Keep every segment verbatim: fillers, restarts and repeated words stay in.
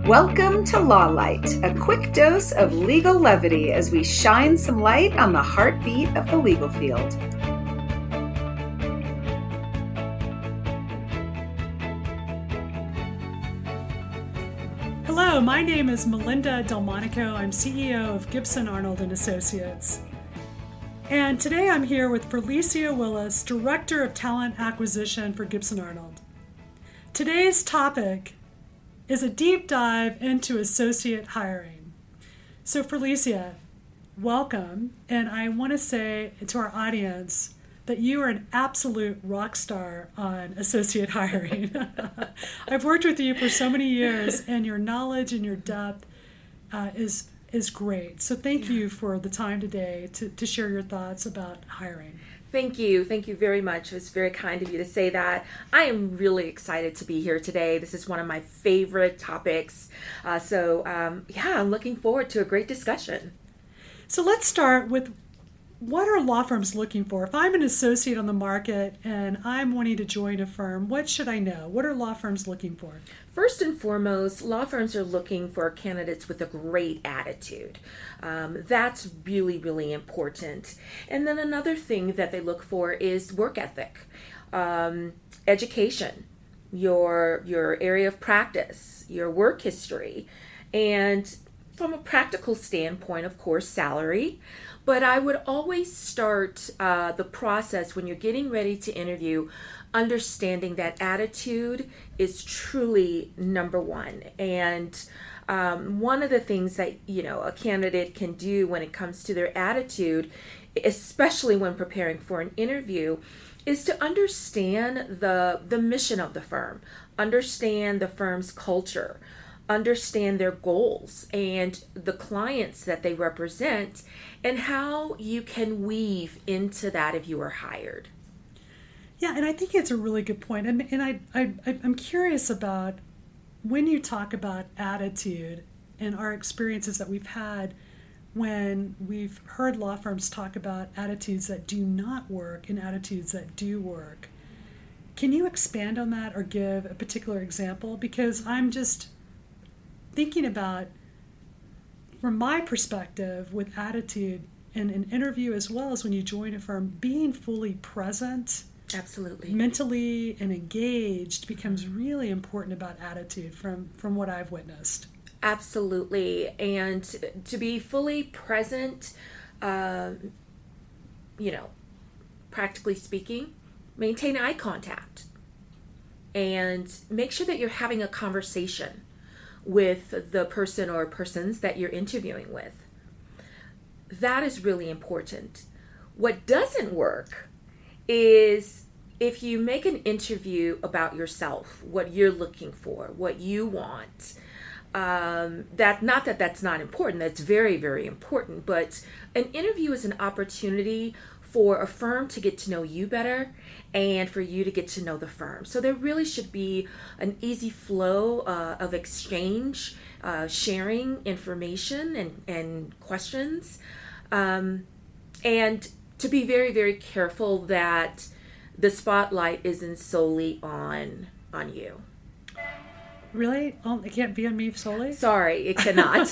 Welcome to Law Light, a quick dose of legal levity as we shine some light on the heartbeat of the legal field. Hello, my name is Melinda Delmonico. I'm C E O of Gibson, Arnold and Associates. And today I'm here with Felicia Willis, Director of Talent Acquisition for Gibson Arnold. Today's topic is a deep dive into associate hiring. So Felicia, welcome. And I want to say to our audience that you are an absolute rock star on associate hiring. I've worked with you for so many years, and your knowledge and your depth uh, is is great. So thank you for the time today to, to share your thoughts about hiring. Thank you. Thank you very much. It was very kind of you to say that. I am really excited to be here today. This is one of my favorite topics. Uh, so um, yeah, I'm looking forward to a great discussion. So let's start with, what are law firms looking for? If I'm an associate on the market and I'm wanting to join a firm, what should I know? What are law firms looking for? First and foremost, law firms are looking for candidates with a great attitude. Um, that's really, really important. And then another thing that they look for is work ethic, um, education, your your area of practice, your work history, and from a practical standpoint, of course, salary. But I would always start uh, the process when you're getting ready to interview, understanding that attitude is truly number one. And um, one of the things that, you know, a candidate can do when it comes to their attitude, especially when preparing for an interview, is to understand the the mission of the firm, understand the firm's culture, understand their goals and the clients that they represent, and how you can weave into that if you are hired. Yeah, and I think it's a really good point. And, and I, I, I'm curious about when you talk about attitude and our experiences that we've had when we've heard law firms talk about attitudes that do not work and attitudes that do work. Can you expand on that or give a particular example? Because I'm just thinking about, from my perspective, with attitude in an interview as well as when you join a firm, being fully present, absolutely, mentally and engaged becomes really important about attitude from, from what I've witnessed. Absolutely. And to be fully present, uh, you know, practically speaking, maintain eye contact and make sure that you're having a conversation with the person or persons that you're interviewing with. That is really important. What doesn't work is if you make an interview about yourself, what you're looking for, what you want. Um, that not that that's not important. That's very, very important. But an interview is an opportunity for a firm to get to know you better and for you to get to know the firm. So there really should be an easy flow uh, of exchange, uh, sharing information and, and questions, um, and to be very, very careful that the spotlight isn't solely on on you. Really? Oh, it can't be on me solely? Sorry, it cannot.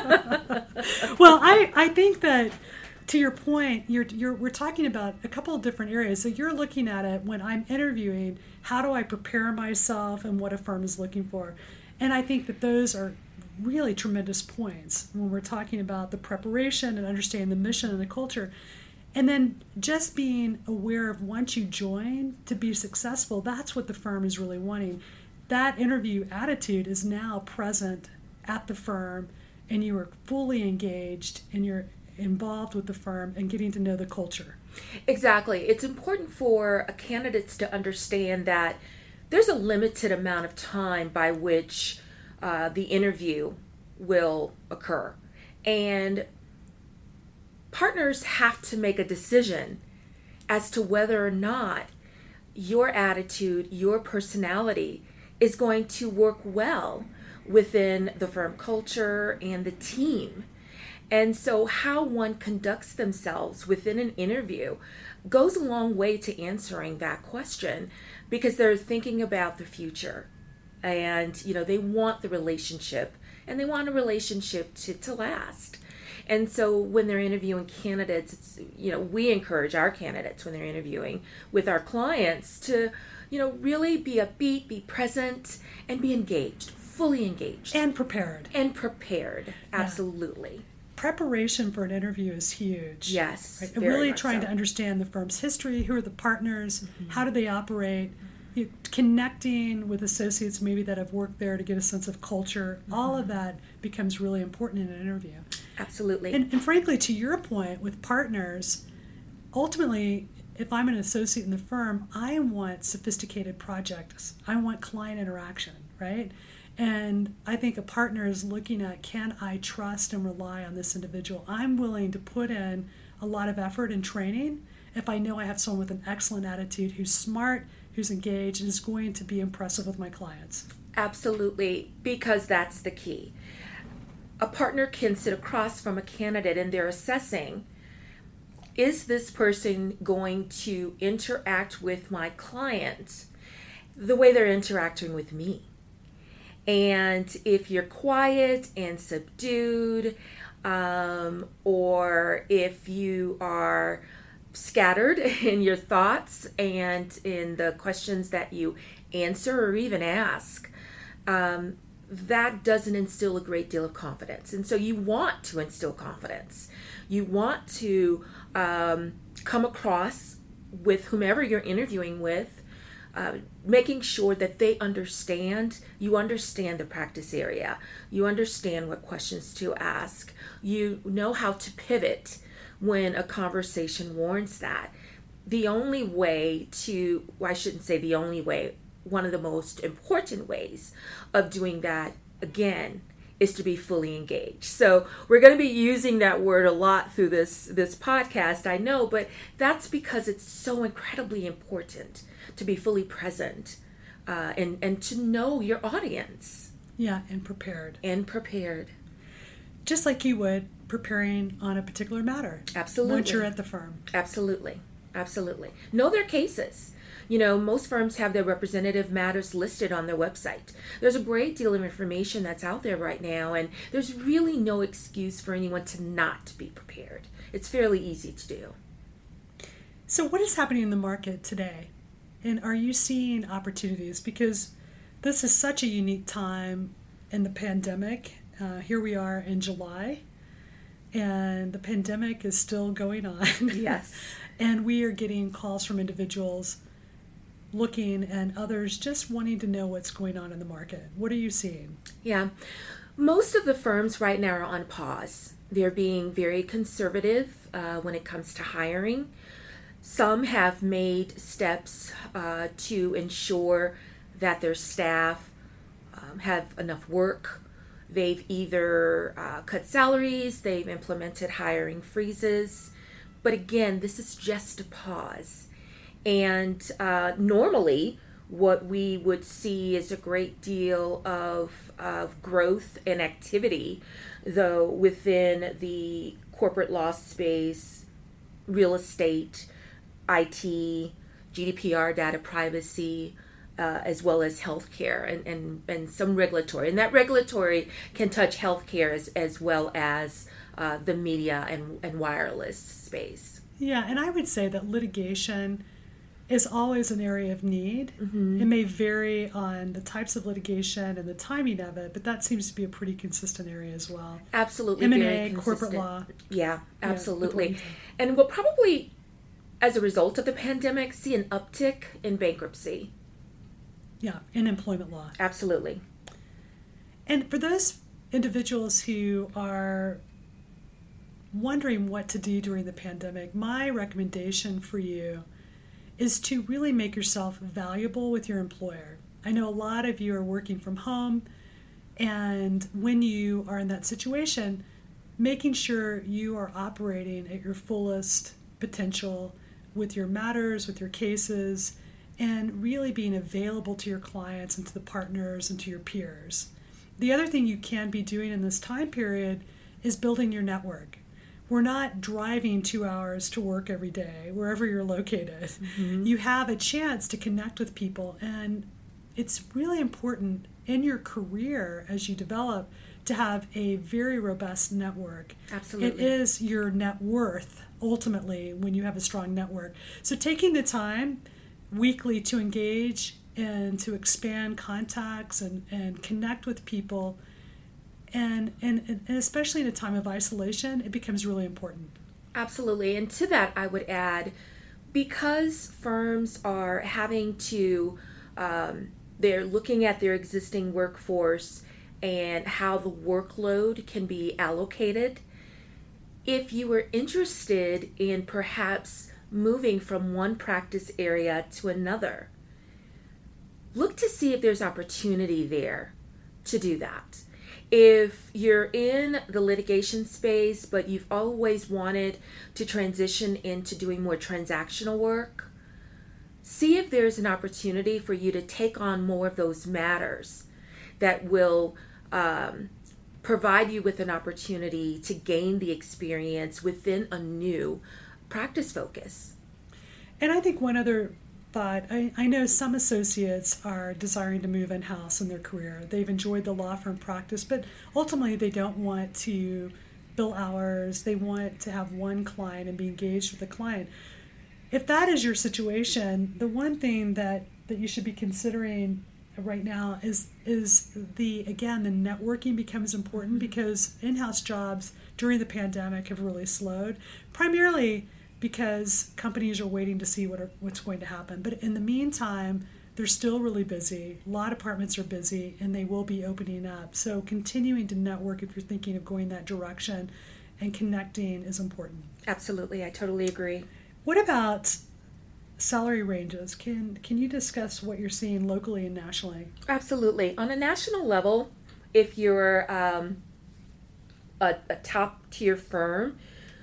Well, I, I think that, to your point, you're, you're, we're talking about a couple of different areas. So you're looking at it when I'm interviewing, how do I prepare myself and what a firm is looking for? And I think that those are really tremendous points when we're talking about the preparation and understanding the mission and the culture. And then just being aware of, once you join, to be successful, that's what the firm is really wanting. That interview attitude is now present at the firm, and you are fully engaged and you're involved with the firm and getting to know the culture. Exactly. It's important for candidates to understand that there's a limited amount of time by which uh, the interview will occur. And partners have to make a decision as to whether or not your attitude, your personality is going to work well within the firm culture and the team. And so how one conducts themselves within an interview goes a long way to answering that question, because they're thinking about the future. And, you know, they want the relationship and they want a relationship to, to last. And so when they're interviewing candidates, it's, you know, we encourage our candidates when they're interviewing with our clients to, you know, really be upbeat, be present, and be engaged, fully engaged. And prepared. And prepared, absolutely. Yeah. Preparation for an interview is huge. Yes. Right? And really trying so. to understand the firm's history, who are the partners, mm-hmm. how do they operate, you know, connecting with associates maybe that have worked there to get a sense of culture. Mm-hmm. All of that becomes really important in an interview. Absolutely. And, and frankly, to your point, with partners, ultimately, if I'm an associate in the firm, I want sophisticated projects. I want client interaction, right? And I think a partner is looking at, can I trust and rely on this individual? I'm willing to put in a lot of effort and training if I know I have someone with an excellent attitude, who's smart, who's engaged, and is going to be impressive with my clients. Absolutely, because that's the key. A partner can sit across from a candidate and they're assessing, is this person going to interact with my client the way they're interacting with me? And if you're quiet and subdued, um, or if you are scattered in your thoughts and in the questions that you answer or even ask, um, that doesn't instill a great deal of confidence. And so you want to instill confidence. You want to um, come across with whomever you're interviewing with, uh, making sure that they understand, you understand the practice area, you understand what questions to ask, you know how to pivot when a conversation warrants that. The only way to, well, I shouldn't say the only way, one of the most important ways of doing that, again, is to be fully engaged. So we're going to be using that word a lot through this, this podcast, I know, but that's because it's so incredibly important to be fully present uh, and, and to know your audience. Yeah, and prepared. And prepared. Just like you would preparing on a particular matter. Absolutely. Once you're at the firm. Absolutely. Absolutely. Know their cases. You know, most firms have their representative matters listed on their website. There's a great deal of information that's out there right now, and there's really no excuse for anyone to not be prepared. It's fairly easy to do. So what is happening in the market today? And are you seeing opportunities? Because this is such a unique time in the pandemic. Uh, here we are in July, and the pandemic is still going on. Yes. And we are getting calls from individuals looking and others just wanting to know what's going on in the market. What are you seeing? Yeah. Most of the firms right now are on pause. They're being very conservative uh, when it comes to hiring. Some have made steps uh, to ensure that their staff um, have enough work. They've either uh, cut salaries, they've implemented hiring freezes. But again, this is just a pause. And uh, normally what we would see is a great deal of, of growth and activity, though within the corporate law space, real estate, I T, G D P R, data privacy, uh, as well as healthcare and, and, and some regulatory. And that regulatory can touch healthcare as, as well as uh, the media and, and wireless space. Yeah, and I would say that litigation is always an area of need. Mm-hmm. It may vary on the types of litigation and the timing of it, but that seems to be a pretty consistent area as well. Absolutely. M and A, corporate law. Yeah, absolutely. Yeah, and we'll probably, as a result of the pandemic, see an uptick in bankruptcy. Yeah, in employment law. Absolutely. And for those individuals who are wondering what to do during the pandemic, my recommendation for you is to really make yourself valuable with your employer. I know a lot of you are working from home, and when you are in that situation, making sure you are operating at your fullest potential with your matters, with your cases, and really being available to your clients and to the partners and to your peers. The other thing you can be doing in this time period is building your network. We're not driving two hours to work every day, wherever you're located. Mm-hmm. You have a chance to connect with people, and it's really important in your career as you develop to have a very robust network. Absolutely. It is your net worth, ultimately, when you have a strong network. So taking the time weekly to engage and to expand contacts and, and connect with people, and, and, and especially in a time of isolation, it becomes really important. Absolutely. And to that, I would add, because firms are having to, um, they're looking at their existing workforce and how the workload can be allocated. If you were interested in perhaps moving from one practice area to another, look to see if there's opportunity there to do that. If you're in the litigation space, but you've always wanted to transition into doing more transactional work, see if there's an opportunity for you to take on more of those matters that will um, provide you with an opportunity to gain the experience within a new practice focus. And I think one other thought, I, I know some associates are desiring to move in-house in their career. They've enjoyed the law firm practice, but ultimately they don't want to bill hours. They want to have one client and be engaged with the client. If that is your situation, the one thing that, that you should be considering right now is is the again the networking becomes important, because in-house jobs during the pandemic have really slowed, primarily because companies are waiting to see what are, what's going to happen. But in the meantime, they're still really busy. Law departments are busy, and they will be opening up. So continuing to network if you're thinking of going that direction and connecting is important. Absolutely, I totally agree. What about salary ranges? Can can you discuss what you're seeing locally and nationally? Absolutely. On a national level, if you're um, a, a top-tier firm,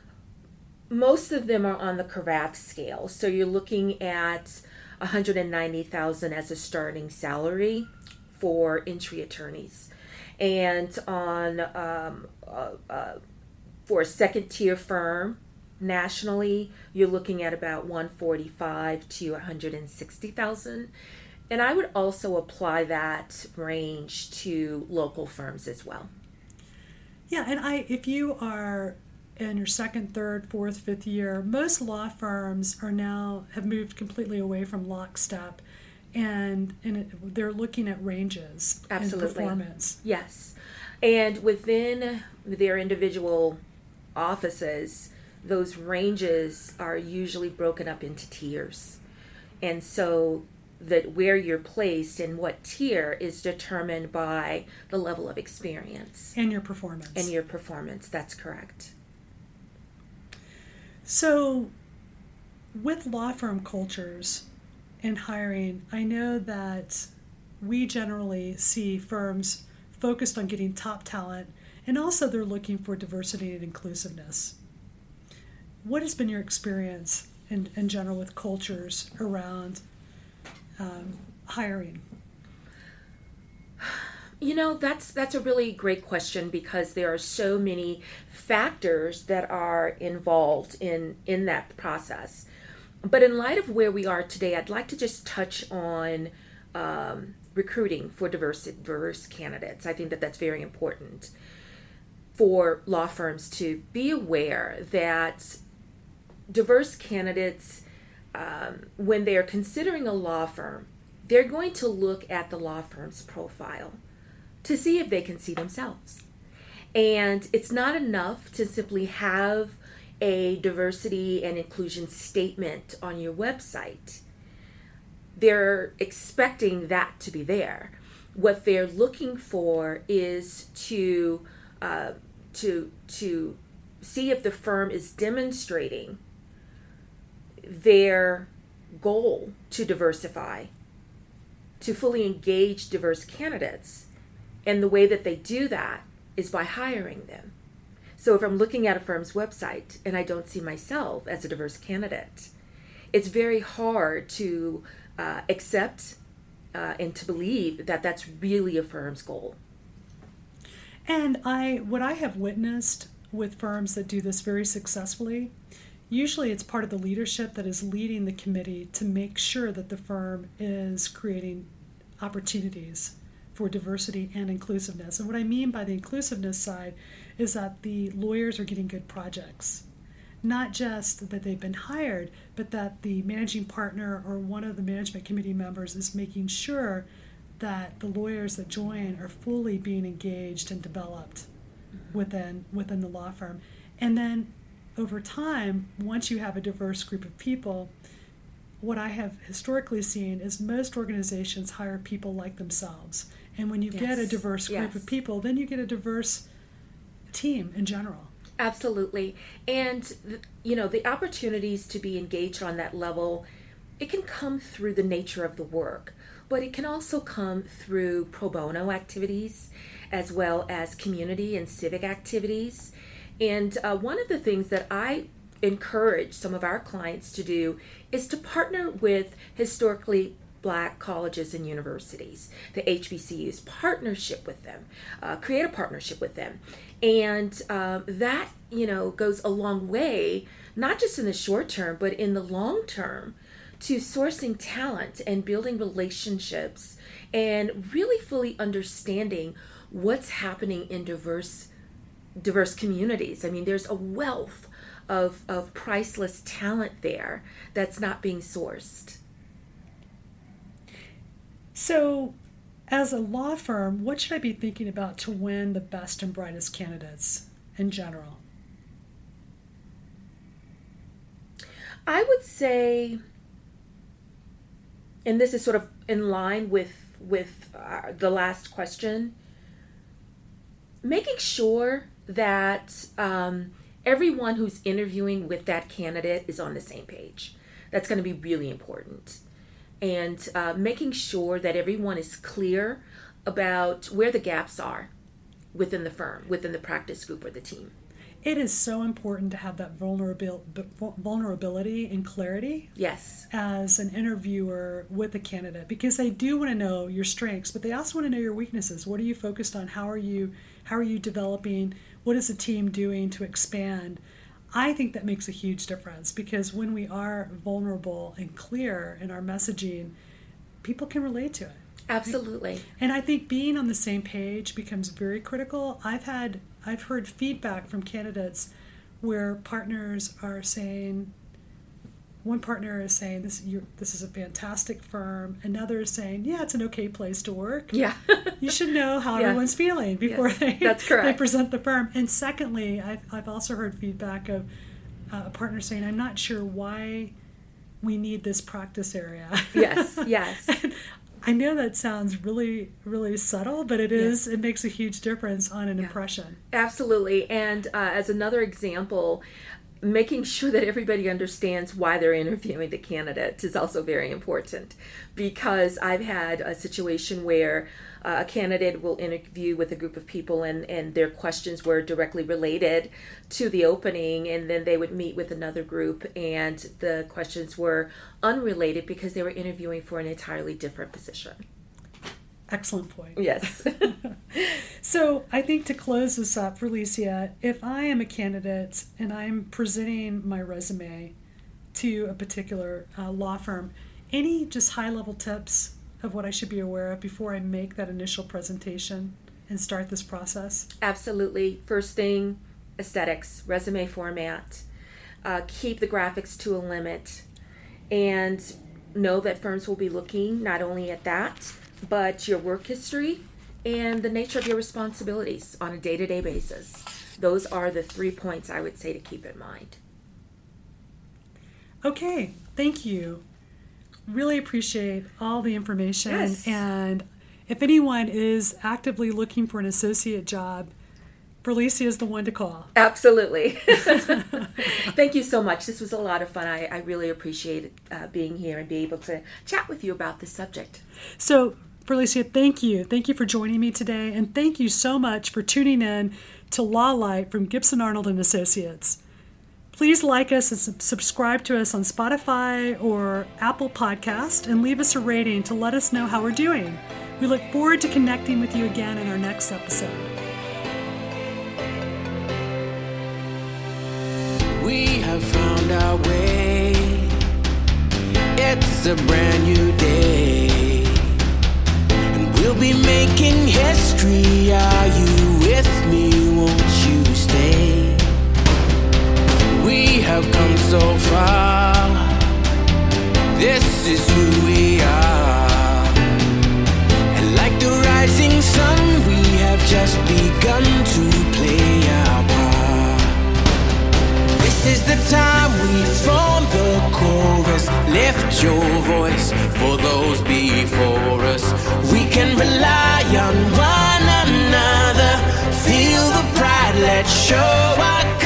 most of them are on the Cravath scale. So you're looking at one hundred ninety thousand dollars as a starting salary for entry attorneys. And on um, uh, uh, for a second-tier firm, nationally, you're looking at about one hundred forty-five thousand to one hundred sixty thousand dollars. And I would also apply that range to local firms as well. Yeah, and I if you are in your second, third, fourth, fifth year, most law firms are now have moved completely away from lockstep, and, and it, they're looking at ranges Absolutely. and performance. Yes. And within their individual offices, those ranges are usually broken up into tiers. And so that where you're placed in what tier is determined by the level of experience. And your performance. And your performance, that's correct. So with law firm cultures and hiring, I know that we generally see firms focused on getting top talent, and also they're looking for diversity and inclusiveness. What has been your experience in, in general with cultures around um, hiring? You know, that's that's a really great question, because there are so many factors that are involved in, in that process. But in light of where we are today, I'd like to just touch on um, recruiting for diverse, diverse candidates. I think that that's very important for law firms to be aware that diverse candidates, um, when they are considering a law firm, they're going to look at the law firm's profile to see if they can see themselves. And it's not enough to simply have a diversity and inclusion statement on your website. They're expecting that to be there. What they're looking for is to uh, to to see if the firm is demonstrating their goal to diversify, to fully engage diverse candidates. And the way that they do that is by hiring them. So if I'm looking at a firm's website and I don't see myself as a diverse candidate, it's very hard to uh, accept uh, and to believe that that's really a firm's goal. And I, what I have witnessed with firms that do this very successfully, usually it's part of the leadership that is leading the committee to make sure that the firm is creating opportunities for diversity and inclusiveness. And what I mean by the inclusiveness side is that the lawyers are getting good projects. Not just that they've been hired, but that the managing partner or one of the management committee members is making sure that the lawyers that join are fully being engaged and developed within within the law firm. And then over time, once you have a diverse group of people, what I have historically seen is most organizations hire people like themselves. And when you yes. get a diverse group yes. of people, then you get a diverse team in general. Absolutely. And, you know, the opportunities to be engaged on that level, it can come through the nature of the work, but it can also come through pro bono activities as well as community and civic activities. And uh, one of the things that I encourage some of our clients to do is to partner with historically Black colleges and universities, the H B C Us, partnership with them, uh, create a partnership with them. And um, that, you know, goes a long way, not just in the short term, but in the long term, to sourcing talent and building relationships and really fully understanding what's happening in diverse diverse communities. I mean, there's a wealth of, of priceless talent there that's not being sourced. So, as a law firm, what should I be thinking about to win the best and brightest candidates in general? I would say, and this is sort of in line with, with uh, the last question, making sure that um, everyone who's interviewing with that candidate is on the same page. That's going to be really important. And uh, making sure that everyone is clear about where the gaps are within the firm, within the practice group or the team. It is so important to have that vulnerabil- vulnerability and clarity. Yes. As an interviewer with a candidate, because they do want to know your strengths, but they also want to know your weaknesses. What are you focused on? How are you, how are you developing? What is the team doing to expand? I think that makes a huge difference, because when we are vulnerable and clear in our messaging, people can relate to it. Absolutely. And I think being on the same page becomes very critical. I've had, I've heard feedback from candidates where partners are saying, one partner is saying, this you're, this is a fantastic firm. Another is saying, yeah, it's an okay place to work. Yeah. You should know how yeah. everyone's feeling before yes, they, that's correct. they present the firm. And secondly, I've, I've also heard feedback of uh, a partner saying, I'm not sure why we need this practice area. Yes, yes. I know that sounds really, really subtle, but it is, yes. It makes a huge difference on an yeah. impression. Absolutely. And uh, as another example, making sure that everybody understands why they're interviewing the candidate is also very important, because I've had a situation where uh, a candidate will interview with a group of people and, and their questions were directly related to the opening, and then they would meet with another group and the questions were unrelated because they were interviewing for an entirely different position. Excellent point. Yes. So I think to close this up, Felicia, if I am a candidate and I'm presenting my resume to a particular uh, law firm, any just high-level tips of what I should be aware of before I make that initial presentation and start this process? Absolutely. First thing, aesthetics, resume format. Uh, keep the graphics to a limit, and know that firms will be looking not only at that, but your work history and the nature of your responsibilities on a day-to-day basis. Those are the three points I would say to keep in mind. Okay, thank you. Really appreciate all the information. Yes. And if anyone is actively looking for an associate job, Felicia is the one to call. Absolutely. Thank you so much. This was a lot of fun. I, I really appreciate uh, being here and being able to chat with you about this subject. So, Felicia, thank you. Thank you for joining me today, and thank you so much for tuning in to Law Light from Gibson Arnold and Associates. Please like us and subscribe to us on Spotify or Apple Podcast, and leave us a rating to let us know how we're doing. We look forward to connecting with you again in our next episode. We have found our way. It's a brand new day, and we'll We'll be making history. Are you with me? Won't you stay? We have come so far. This is who we are. And like the rising sun, we have just begun to play our part. This is the time we form the chorus. Lift your voice for those before us. We can rely on one another. Feel the pride, let's show our